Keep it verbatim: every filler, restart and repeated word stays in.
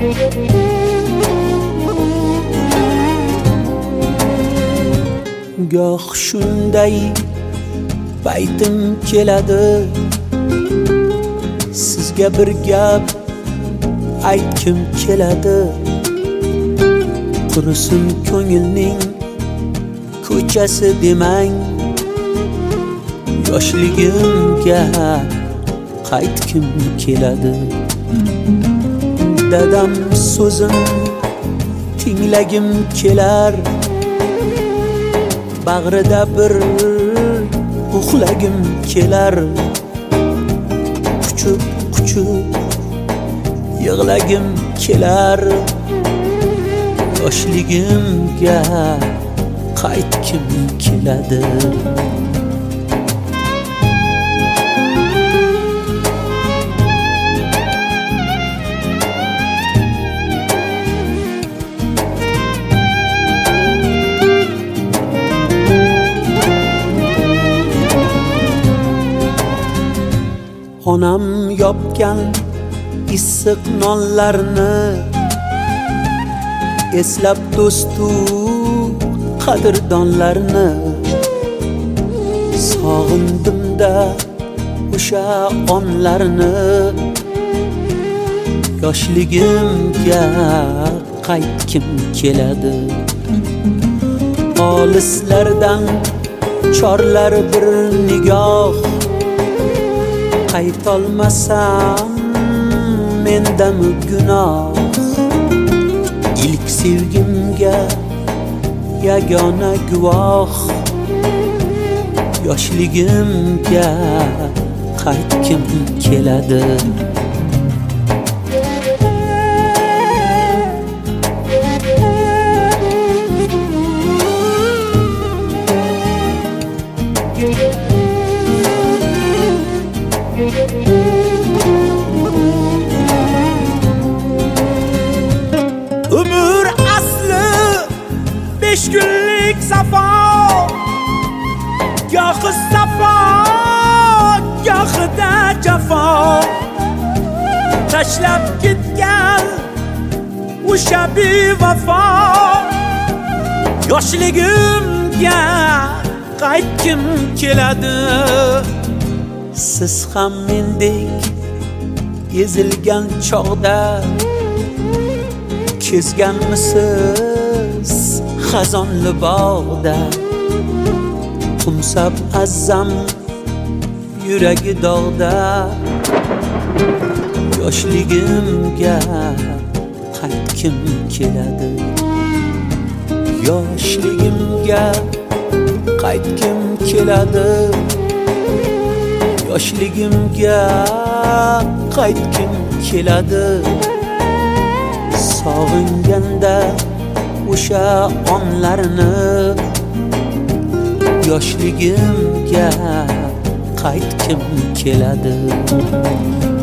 goh shunday paytim keladi, sizga bir gap aytkim keladi. Qurisin ko'ngilning ko'chasi demang, yoshligimga qaytkim keladi. Dadam so'zim tinglagim kelar, bag'rida bir uxlagim kelar. Quchib quchib yig'lagim kelar, yoshligimga qaytkim keladi. Onam yopgan issiq nonlarni eslab do'stu qadrdonlarni sog'indim-da o'sha onlarni. Yoshligimga qaytkim keladi. Olislardan chorlar bir nigoh, qaytolmasam mendami gunoh. İlk sevgimga yagona guvoh, yoshligimga qaytkim keladi. Ömür aslı beş günlük safa, gohi safa, gohida jafo. Tashlab ketgan o'sha bevafo, yoshligimga qaytkim keladi. Siz ham mendek ezilgan chog'da kezganmisiz xazonli bog'da? Qumsab azzam yuragi dog'da, yoshligimga qaytkim keladi. Yoshligimga qaytkim keladi. Yoshligimga qaytkim keladi. Sog'inganda o'sha onlarni, yoshligimga qaytkim keladi.